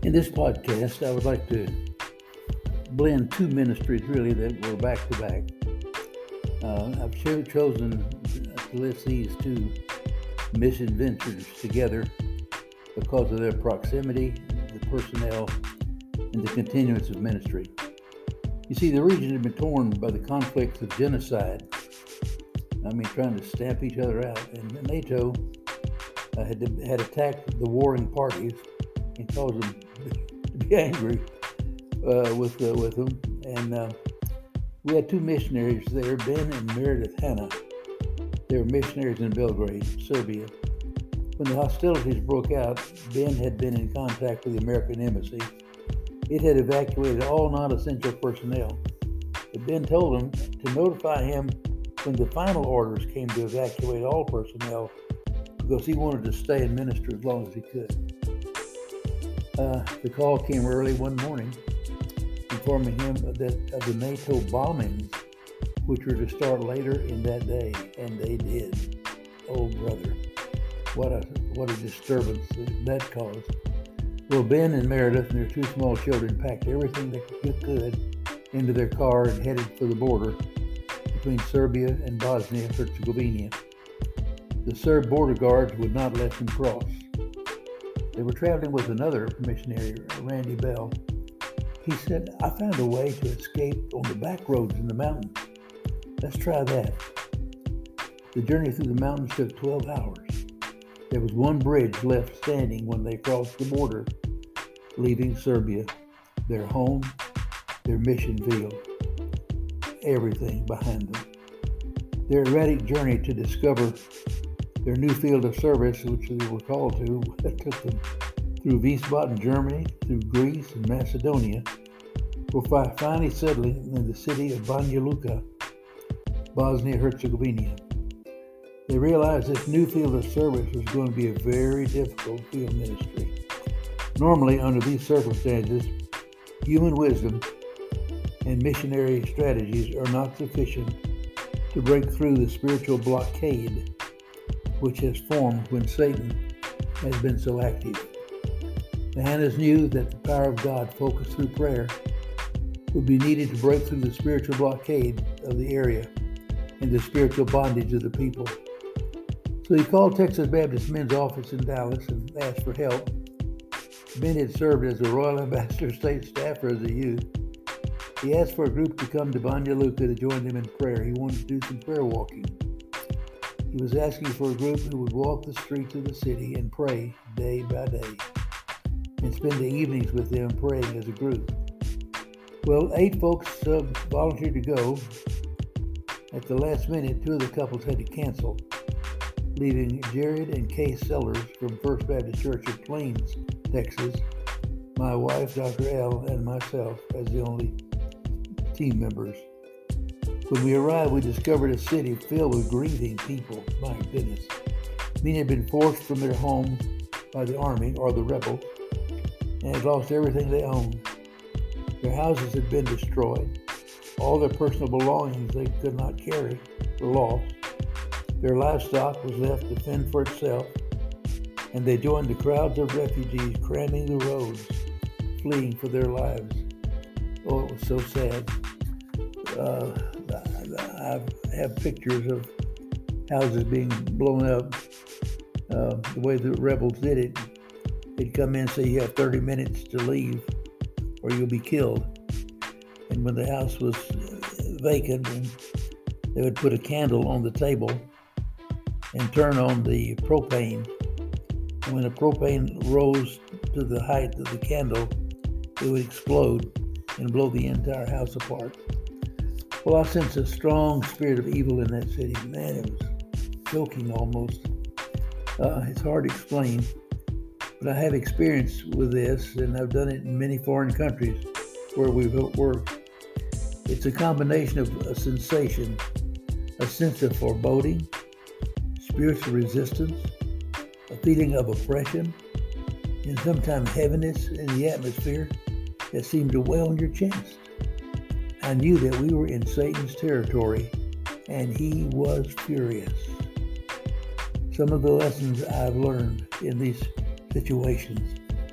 In this podcast, I would like to blend two ministries really that were back to back. I've chosen to list these two mission ventures together because of their proximity, the personnel, and the continuance of ministry. You see, the region had been torn by the conflicts of genocide. Trying to stamp each other out. And NATO had attacked the warring parties and caused them to be angry with them. And we had two missionaries there, Ben and Meredith Hanna. They were missionaries in Belgrade, Serbia. When the hostilities broke out, Ben had been in contact with the American embassy. It had evacuated all non-essential personnel. But Ben told them to notify him when the final orders came to evacuate all personnel because he wanted to stay and minister as long as he could. The call came early one morning informing him of the NATO bombings, which were to start later in that day, and they did. Oh, brother, what a disturbance that caused. Well, Ben and Meredith and their two small children packed everything they could into their car and headed for the border between Serbia and Bosnia-Herzegovina. The Serb border guards would not let them cross. They were traveling with another missionary, Randy Bell. He said, "I found a way to escape on the back roads in the mountains. Let's try that." The journey through the mountains took 12 hours. There was one bridge left standing when they crossed the border, leaving Serbia, their home, their mission field, everything behind them. Their erratic journey to discover their new field of service, which they were called to, took them through Wiesbaden, Germany, through Greece and Macedonia, before finally settling in the city of Banja Luka, Bosnia-Herzegovina. They realized this new field of service was going to be a very difficult field ministry. Normally, under these circumstances, human wisdom and missionary strategies are not sufficient to break through the spiritual blockade which has formed when Satan has been so active. The Hannas knew that the power of God focused through prayer would be needed to break through the spiritual blockade of the area and the spiritual bondage of the people. So he called Texas Baptist Men's office in Dallas and asked for help. Ben had served as a Royal Ambassador State Staffer as a youth. He asked for a group to come to Banja Luka to join him in prayer. He wanted to do some prayer walking. He was asking for a group who would walk the streets of the city and pray day by day and spend the evenings with them praying as a group. Well, 8 folks volunteered to go. At the last minute, 2 of the couples had to cancel, leaving Jared and Kay Sellers from First Baptist Church of Plains, Texas, my wife, Dr. L., and myself as the only team members. When we arrived, we discovered a city filled with grieving people. My goodness. Many had been forced from their homes by the army or the rebels and had lost everything they owned. Their houses had been destroyed. All their personal belongings they could not carry were lost. Their livestock was left to fend for itself, and they joined the crowds of refugees cramming the roads, fleeing for their lives. Oh, it was so sad. I have pictures of houses being blown up. The way the rebels did it, they'd come in and say, "You have 30 minutes to leave or you'll be killed." And when the house was vacant, they would put a candle on the table and turn on the propane. And when the propane rose to the height of the candle, it would explode and blow the entire house apart. Well, I sensed a strong spirit of evil in that city. Man, it was choking almost. It's hard to explain, but I have experience with this, and I've done it in many foreign countries where we've worked. It's a combination of a sensation, a sense of foreboding, spiritual resistance, a feeling of oppression, and sometimes heaviness in the atmosphere that seemed to weigh on your chest. I knew that we were in Satan's territory, and he was furious. Some of the lessons I've learned in these situations.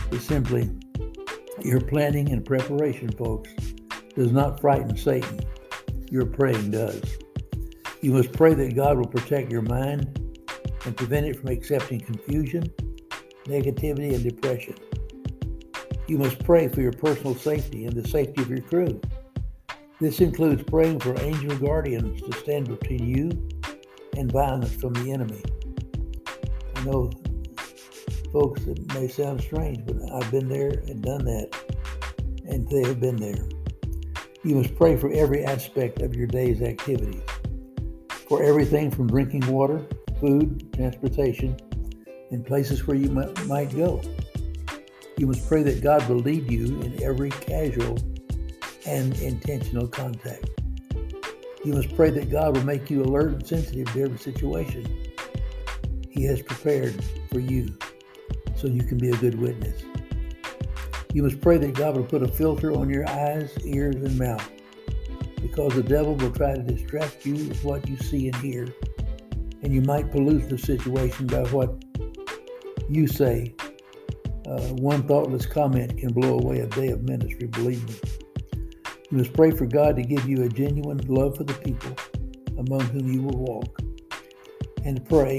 is simply your planning and preparation, folks, does not frighten Satan. Your praying does. You must pray that God will protect your mind and prevent it from accepting confusion, negativity, and depression. You must pray for your personal safety and the safety of your crew. This includes praying for angel guardians to stand between you and violence from the enemy. I know, folks, it may sound strange, but I've been there and done that, and they have been there. You must pray for every aspect of your day's activities, for everything from drinking water, food, transportation, and places where you might go. You must pray that God will lead you in every casual and intentional contact. You must pray that God will make you alert and sensitive to every situation He has prepared for you so you can be a good witness. You must pray that God will put a filter on your eyes, ears, and mouth, because the devil will try to distract you with what you see and hear, and you might pollute the situation by what you say. One thoughtless comment can blow away a day of ministry, believe me. You must pray for God to give you a genuine love for the people among whom you will walk, and pray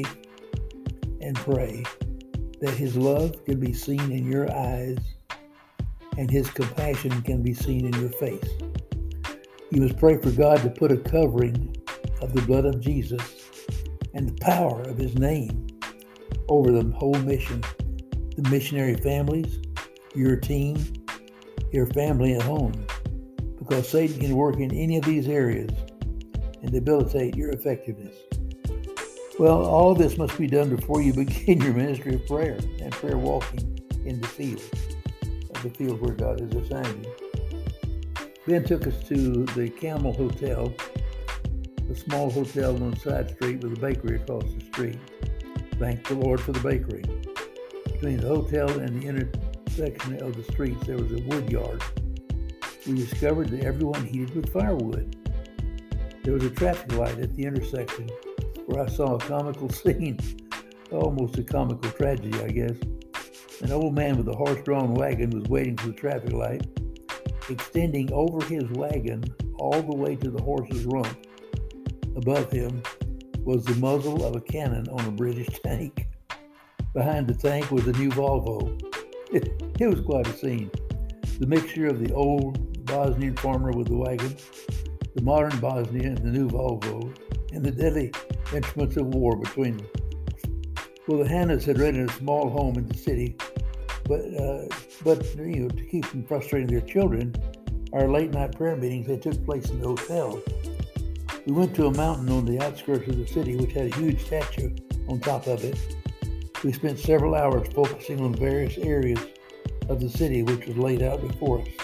that His love can be seen in your eyes and His compassion can be seen in your face. You must pray for God to put a covering of the blood of Jesus and the power of His name over the whole mission, the missionary families, your team, your family at home, because Satan can work in any of these areas and debilitate your effectiveness. Well, all of this must be done before you begin your ministry of prayer and prayer walking in the field where God has assigned you. Ben took us to the Camel Hotel, a small hotel on a side street with a bakery across the street. Thank the Lord for the bakery. Between the hotel and the intersection of the streets, there was a wood yard. We discovered that everyone heated with firewood. There was a traffic light at the intersection where I saw a comical scene, almost a comical tragedy, I guess. An old man with a horse-drawn wagon was waiting for the traffic light. Extending over his wagon all the way to the horse's rump, above him was the muzzle of a cannon on a British tank. Behind the tank was a new Volvo. It was quite a scene. The mixture of the old Bosnian farmer with the wagon, the modern Bosnian and the new Volvo, and the deadly instruments of war between them. Well, the Hannas had rented a small home in the city, but to keep from frustrating their children, our late-night prayer meetings, they took place in the hotel. We went to a mountain on the outskirts of the city, which had a huge statue on top of it. We spent several hours focusing on various areas of the city, which was laid out before us.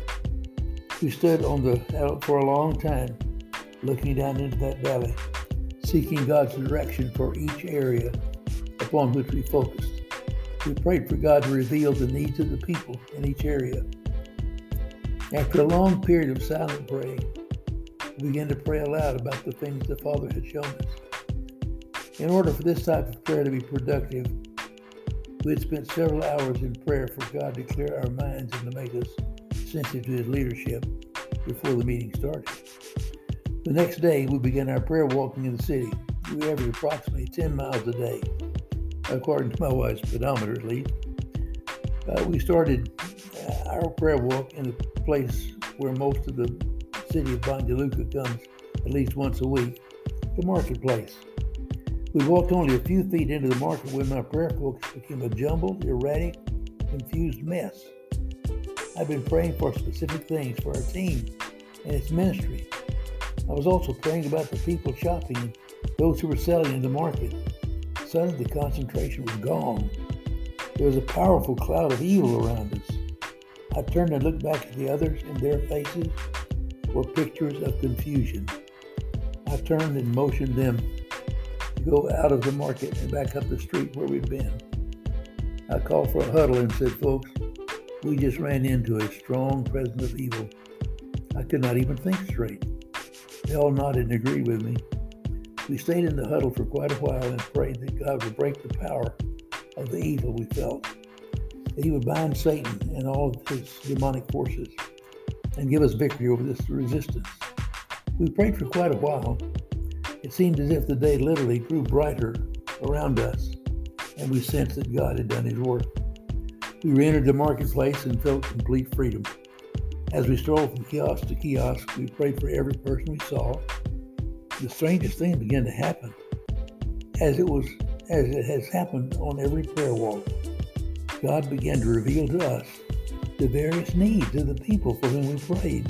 We stood for a long time, looking down into that valley, seeking God's direction for each area upon which we focused. We prayed for God to reveal the needs of the people in each area. After a long period of silent praying, we began to pray aloud about the things the Father had shown us. In order for this type of prayer to be productive, we had spent several hours in prayer for God to clear our minds and to make us sensitive to His leadership before the meeting started. The next day, we began our prayer walking in the city. We averaged approximately 10 miles a day, according to my wife's pedometer at least. We started our prayer walk in a place where most of the city of Banja Luka comes at least once a week, the marketplace. We walked only a few feet into the market when my prayer focus became a jumbled, erratic, confused mess. I've been praying for specific things for our team and its ministry. I was also praying about the people shopping and those who were selling in the market. Suddenly the concentration was gone. There was a powerful cloud of evil around us. I turned and looked back at the others, and their faces were pictures of confusion. I turned and motioned them to go out of the market and back up the street where we'd been. I called for a huddle and said, "Folks, we just ran into a strong presence of evil." I could not even think straight. They all nodded and agreed with me. We stayed in the huddle for quite a while and prayed that God would break the power of the evil we felt. that he would bind Satan and all of his demonic forces and give us victory over this resistance. We prayed for quite a while. It seemed as if the day literally grew brighter around us, and we sensed that God had done his work. We re-entered the marketplace and felt complete freedom. As we strolled from kiosk to kiosk, we prayed for every person we saw. The strangest thing began to happen, as it has happened on every prayer walk. God began to reveal to us the various needs of the people for whom we prayed.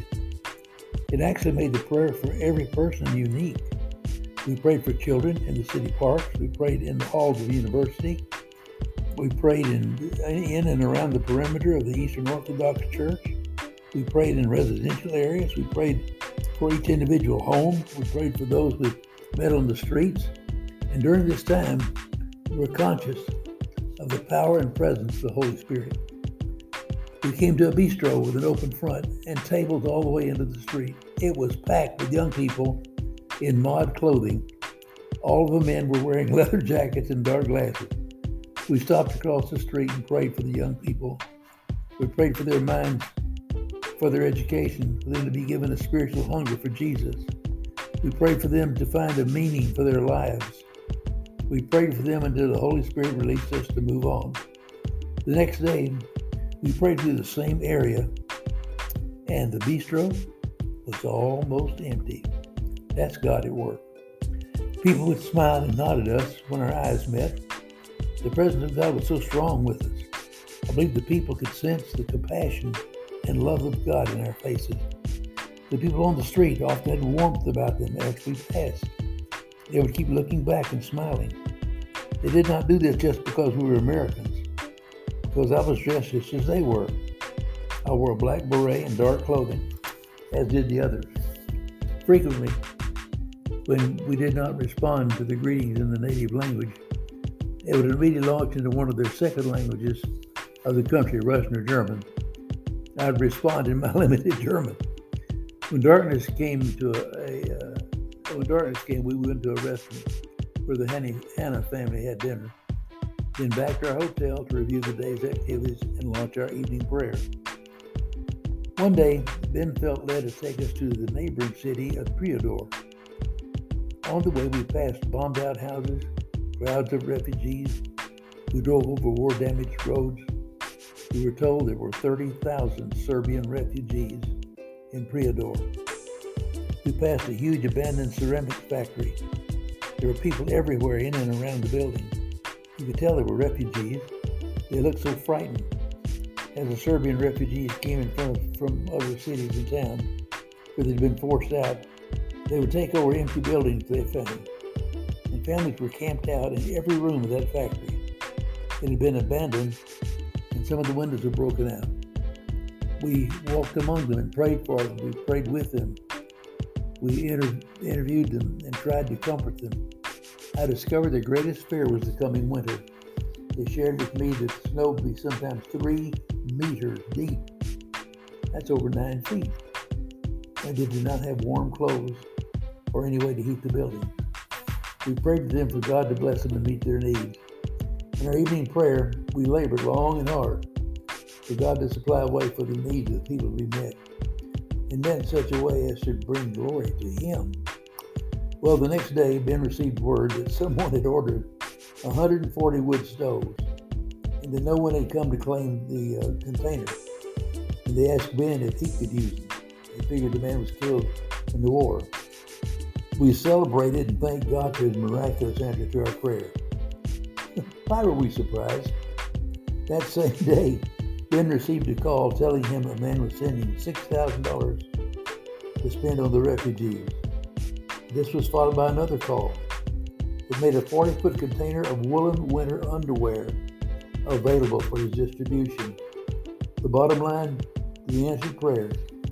It actually made the prayer for every person unique. We prayed for children in the city parks. We prayed in the halls of the university. We prayed in and around the perimeter of the Eastern Orthodox Church. We prayed in residential areas. We prayed for each individual home. We prayed for those we met on the streets. And during this time, we were conscious of the power and presence of the Holy Spirit. We came to a bistro with an open front and tables all the way into the street. It was packed with young people in mod clothing. All of the men were wearing leather jackets and dark glasses. We stopped across the street and prayed for the young people. We prayed for their minds, for their education, for them to be given a spiritual hunger for Jesus. We prayed for them to find a meaning for their lives. We prayed for them until the Holy Spirit released us to move on. The next day, we prayed through the same area, and the bistro was almost empty. That's God at work. People would smile and nod at us when our eyes met. The presence of God was so strong with us. I believe the people could sense the compassion and love of God in our faces. The people on the street often had warmth about them as we passed. They would keep looking back and smiling. They did not do this just because we were Americans, because I was dressed just as they were. I wore a black beret and dark clothing, as did the others. Frequently, when we did not respond to the greetings in the native language, they would immediately launch into one of their second languages of the country, Russian or German. I would respond in my limited German. When darkness came, we went to a restaurant where the Hanna family had dinner, then back to our hotel to review the day's activities and launch our evening prayer. One day, Ben felt led to take us to the neighboring city of Prijedor. On the way, we passed bombed-out houses, crowds of refugees. We drove over war-damaged roads. We were told there were 30,000 Serbian refugees in Prijedor. We passed a huge abandoned ceramics factory. There were people everywhere in and around the building. You could tell they were refugees. They looked so frightened. As the Serbian refugees came in from other cities and towns where they'd been forced out, they would take over empty buildings they found. And families were camped out in every room of that factory. It had been abandoned, and some of the windows were broken out. We walked among them and prayed for them. We prayed with them. We interviewed them and tried to comfort them. I discovered their greatest fear was the coming winter. They shared with me that the snow would be sometimes 3 meters deep. That's over 9 feet. And they did not have warm clothes or any way to heat the building. We prayed to them for God to bless them and meet their needs. In our evening prayer, we labored long and hard for God to supply a way for the needs of the people we met, and met in such a way as to bring glory to Him. Well, the next day, Ben received word that someone had ordered 140 wood stoves, and that no one had come to claim the container. And they asked Ben if he could use them. They figured the man was killed in the war. We celebrated and thanked God for His miraculous answer to our prayer. Why were we surprised? That same day, Ben received a call telling him a man was sending $6,000 to spend on the refugees. This was followed by another call that made a 40-foot container of woolen winter underwear available for his distribution. The bottom line, the answered prayers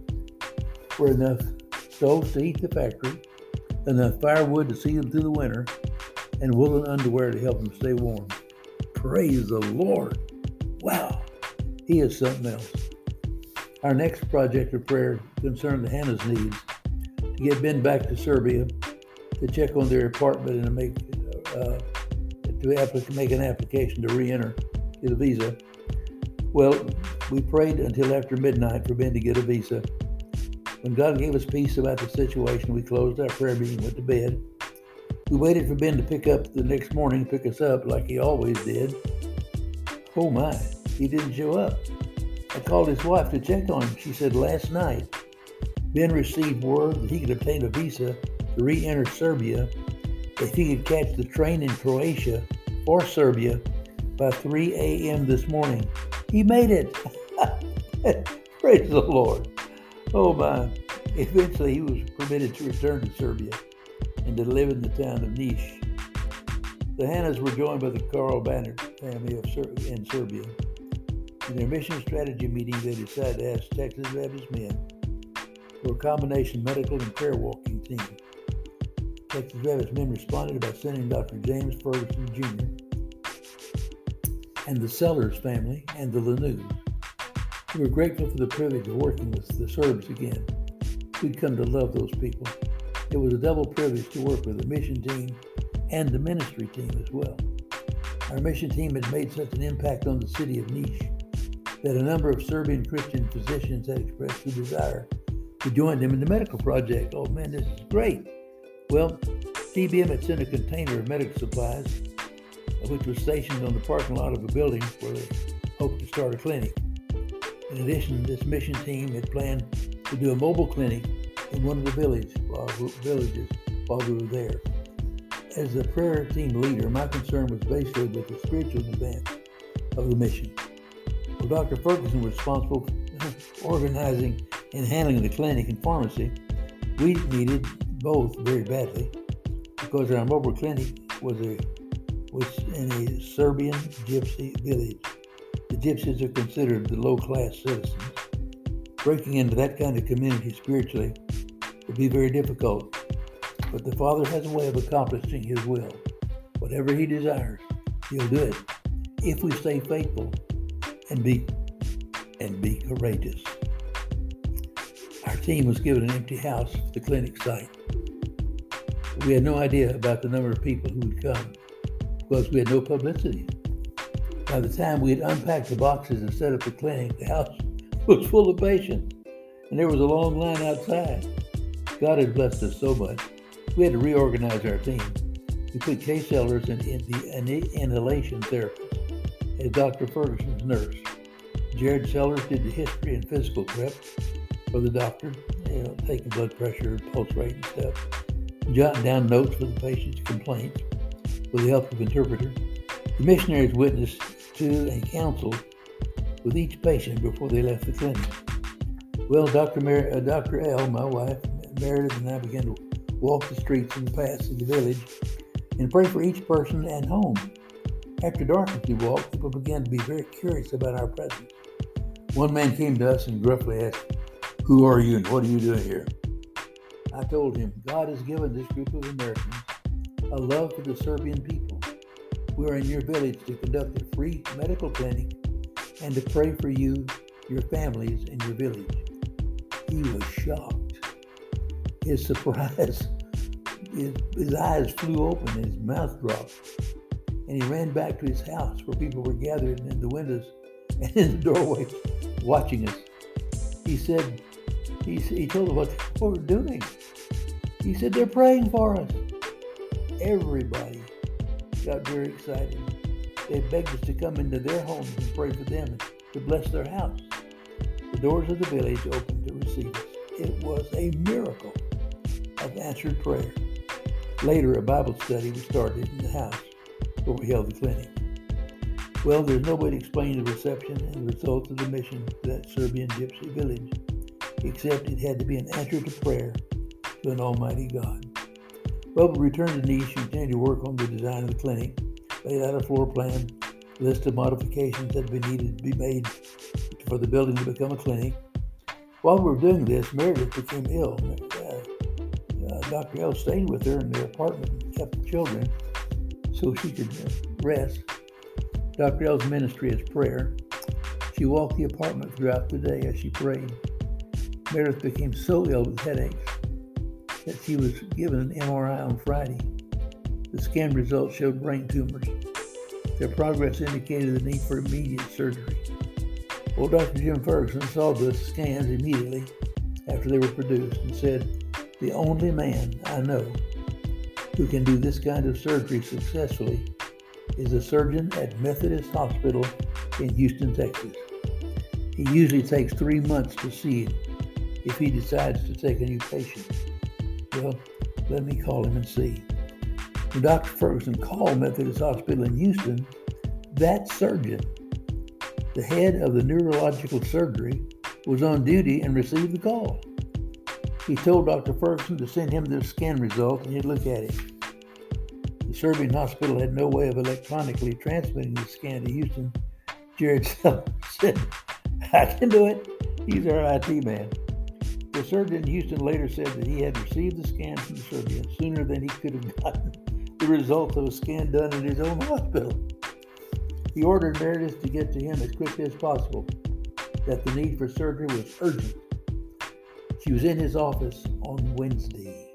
were enough stoves to heat the factory, enough firewood to see them through the winter, and woolen underwear to help them stay warm. Praise the Lord. Wow, He is something else. Our next project of prayer concerned Hannah's needs to get Ben back to Serbia, to check on their apartment and make an application to re-enter, get a visa. Well, we prayed until after midnight for Ben to get a visa. When God gave us peace about the situation, we closed our prayer meeting and went to bed. We waited for Ben to pick us up like he always did. Oh my, he didn't show up. I called his wife to check on him. She said last night, Ben received word that he could obtain a visa to re-enter Serbia if he could catch the train in Croatia or Serbia by 3 a.m. this morning. He made it. Praise the Lord. Oh my. Eventually he was permitted to return to Serbia and to live in the town of Niš. The Hannas were joined by the Karl Banner family in Serbia. In their mission strategy meeting, they decided to ask Texas Baptist men for a combination medical and prayer walking team. Texas Baptist men responded by sending Dr. James Ferguson Jr. and the Sellers family and the Lanews. We were grateful for the privilege of working with the Serbs again. We'd come to love those people. It was a double privilege to work with the mission team and the ministry team as well. Our mission team had made such an impact on the city of Niš that a number of Serbian Christian physicians had expressed the desire to join them in the medical project. Oh man, this is great. Well, TBM had sent a container of medical supplies, which was stationed on the parking lot of a building where they hoped to start a clinic. In addition, this mission team had planned to do a mobile clinic in one of the villages while we were there. As the prayer team leader, my concern was basically with the spiritual advance of the mission. Well, Dr. Ferguson was responsible for organizing and handling the clinic and pharmacy. We needed both very badly because our mobile clinic was in a Serbian gypsy village. The gypsies are considered the low-class citizens. Breaking into that kind of community spiritually would be very difficult, but the Father has a way of accomplishing His will. Whatever He desires, He'll do it if we stay faithful and be courageous. Our team was given an empty house for the clinic site. We had no idea about the number of people who would come because we had no publicity. By the time we had unpacked the boxes and set up the clinic, the house was full of patients, and there was a long line outside. God had blessed us so much. We had to reorganize our team. We put Kay Sellers in the inhalation therapist as Dr. Ferguson's nurse. Jared Sellers did the history and physical prep for the doctor, taking blood pressure, pulse rate and stuff, jotting down notes for the patient's complaints with the help of interpreter. The missionaries witnessed to and counseled with each patient before they left the clinic. Well, Dr. L, my wife, Meredith, and I began to walk the streets and paths of the village and pray for each person and home. After dark as we walked, people began to be very curious about our presence. One man came to us and gruffly asked, "Who are you and what are you doing here?" I told him, God has given this group of Americans a love for the Serbian people. We are in your village to conduct a free medical clinic and to pray for you, your families, and your village. He was shocked. His surprise, his eyes flew open, his mouth dropped, and he ran back to his house where people were gathered in the windows and in the doorway watching us. He said, he told them what we were doing. He said, they're praying for us. Everybody got very excited. They begged us to come into their homes and pray for them and to bless their house. The doors of the village opened to receive us. It was a miracle of answered prayer. Later, a Bible study was started in the house where we held the clinic. Well, there's no way to explain the reception and the results of the mission to that Serbian gypsy village, except it had to be an answer to prayer to an almighty God. Well, we returned to Niš and continued to work on the design of the clinic, laid out a floor plan, list of modifications that had been needed to be made for the building to become a clinic. While we were doing this, Meredith became ill. Dr. L stayed with her in their apartment and kept the children so she could rest. Dr. L's ministry is prayer. She walked the apartment throughout the day as she prayed. Meredith became so ill with headaches that she was given an MRI on Friday. The scan results showed brain tumors. Their progress indicated the need for immediate surgery. Well, Dr. Jim Ferguson saw the scans immediately after they were produced and said, "The only man I know who can do this kind of surgery successfully is a surgeon at Methodist Hospital in Houston, Texas. He usually takes 3 months to see it if he decides to take a new patient." Well, let me call him and see. When Dr. Ferguson called Methodist Hospital in Houston, that surgeon, the head of the neurological surgery, was on duty and received the call. He told Dr. Ferguson to send him the scan result and he'd look at it. The Serbian hospital had no way of electronically transmitting the scan to Houston. Jared said, "I can do it." He's our IT man. The surgeon in Houston later said that he had received the scan from Serbia sooner than he could have gotten the result of a scan done in his own hospital. He ordered Meredith to get to him as quickly as possible, that the need for surgery was urgent. She was in his office on Wednesday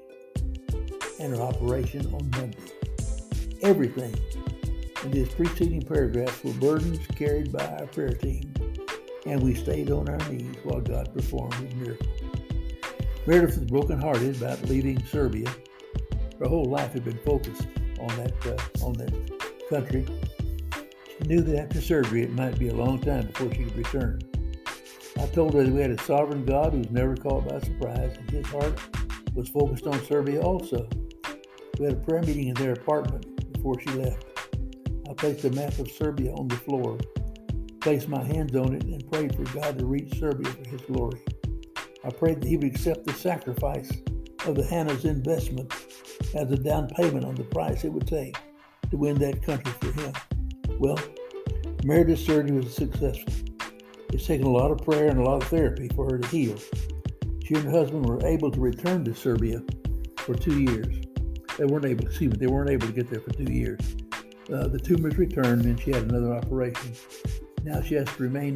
and her operation on Monday. Everything in this preceding paragraph were burdens carried by our prayer team, and we stayed on our knees while God performed his miracle. Meredith was brokenhearted about leaving Serbia. Her whole life had been focused on that country. She knew that after surgery it might be a long time before she could return. I told her that we had a sovereign God who's never caught by surprise, and his heart was focused on Serbia also. We had a prayer meeting in their apartment before she left. I placed a map of Serbia on the floor, placed my hands on it, and prayed for God to reach Serbia for his glory. I prayed that he would accept the sacrifice of the Hannah's investment as a down payment on the price it would take to win that country for him. Well, Meredith's surgery was successful. It's taken a lot of prayer and a lot of therapy for her to heal. She and her husband were able to return to Serbia for 2 years. They weren't able to get there for 2 years. The tumors returned and she had another operation. Now she has to remain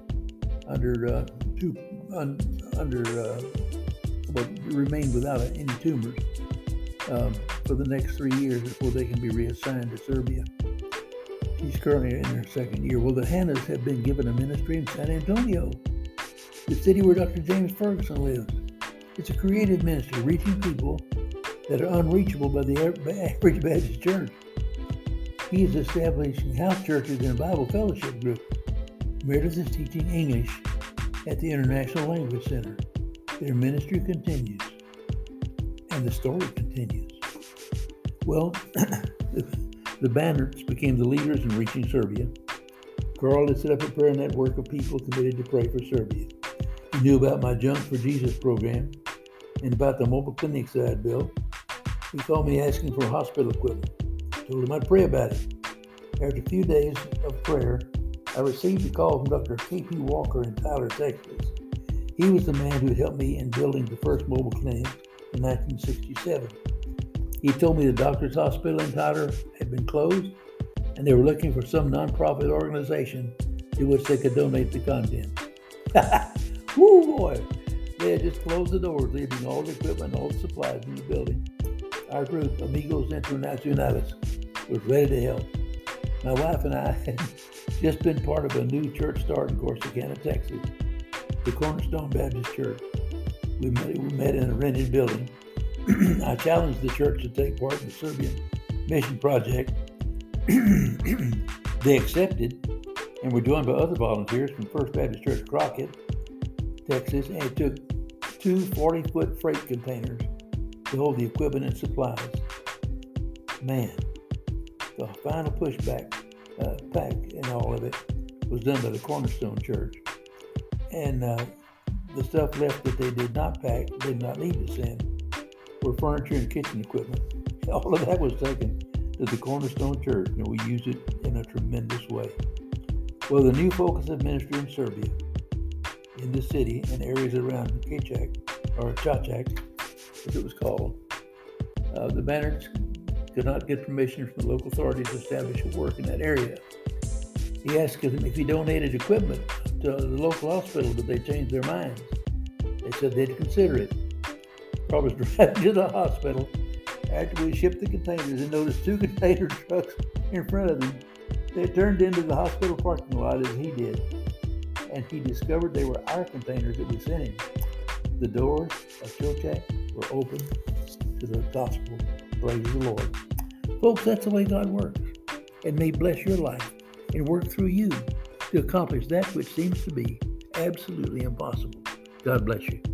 remain without any tumors for the next 3 years before they can be reassigned to Serbia. She's currently in her 2nd year. Well, the Hannahs have been given a ministry in San Antonio, the city where Dr. James Ferguson lives. It's a creative ministry reaching people that are unreachable by the average Baptist church. He is establishing house churches and Bible fellowship groups. Meredith is teaching English at the International Language Center. Their ministry continues, and the story continues. Well, the Bannerts became the leaders in reaching Serbia. Carl had set up a prayer network of people committed to pray for Serbia. He knew about my Junk for Jesus program and about the mobile clinics that I'd built. He called me asking for hospital equipment. I told him I'd pray about it. After a few days of prayer, I received a call from Dr. K.P. Walker in Tyler, Texas. He was the man who had helped me in building the first mobile clinic in 1967. He told me the doctor's hospital in Tyler had been closed and they were looking for some nonprofit organization to which they could donate the content. Woo boy! They had just closed the doors, leaving all the equipment and all the supplies in the building. Our group, Amigos Internacionales, was ready to help. My wife and I had just been part of a new church start in Corsicana, Texas, the Cornerstone Baptist Church. We met in a rented building. I challenged the church to take part in the Serbian mission project. They accepted and were joined by other volunteers from First Baptist Church Crockett, Texas, and it took 2 40-foot freight containers to hold the equipment and supplies. Man, the final pushback pack and all of it was done by the Cornerstone Church. And the stuff left that they did not pack, did not need to send, were furniture and kitchen equipment. All of that was taken to the Cornerstone Church, and we used it in a tremendous way. Well, the new focus of ministry in Serbia, in the city and areas around Čačak, or Čačak, as it was called, the Bannerts could not get permission from the local authorities to establish a work in that area. He asked them if he donated equipment to the local hospital, but they changed their minds. They said they'd consider it. I was driving to the hospital after we shipped the containers and noticed 2 container trucks in front of him. They turned into the hospital parking lot as he did. and he discovered they were our containers that we sent him. The doors of Chilliwack were open to the gospel. Praise the Lord. Folks, that's the way God works, and may bless your life and work through you to accomplish that which seems to be absolutely impossible. God bless you.